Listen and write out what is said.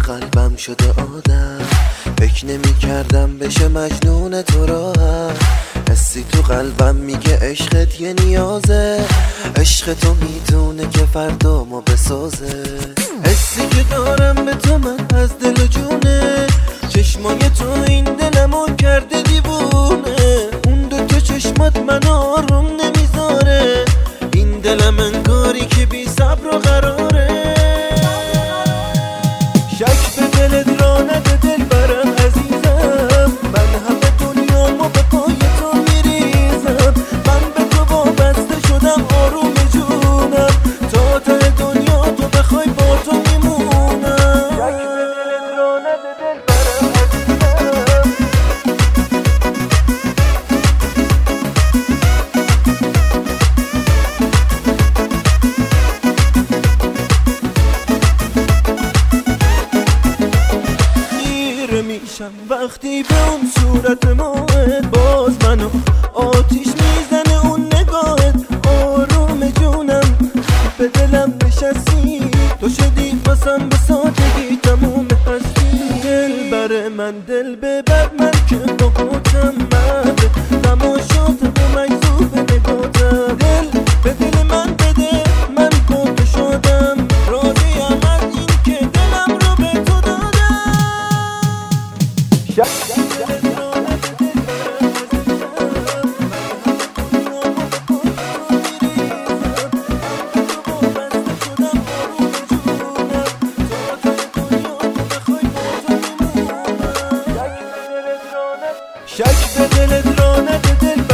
قلبم شده آدم، فکر نمی کردم بشه مجنون تو را هم. حسی تو قلبم میگه عشقت یه نیازه، عشق تو میتونه که فردا ما بسازه. حسی که دارم به تو من از دل و جونه، چشمای تو این دلمو کرده دیوونه. اون دوتا چشمات من آروم نمیذاره، این دلم انگاری که بی صبر و قراره. شک به دلت را نده دل برم عزیزم، من همه دنیامو به پای تو میریزم. من به تو وابسته شدم آروم جونم، تا ته دنیا تو بخوای با تو میمونم. شک به دلت را نده دل برم عزیزم. میشم وقتی به اون صورت ماهت، باز منو آتیش میزنه اون نگاهت. آروم جونم به دلم نشستی، تو شدی واسم به سادگی تموم هستی. دل بر من دل ببر، من که باهاتم مرده، تماشات و مجذوب نگاتم. دل به دل من بده، من با تو شدم، راضیم از این که دلم رو به تو دادم. شک به دلت را نده دل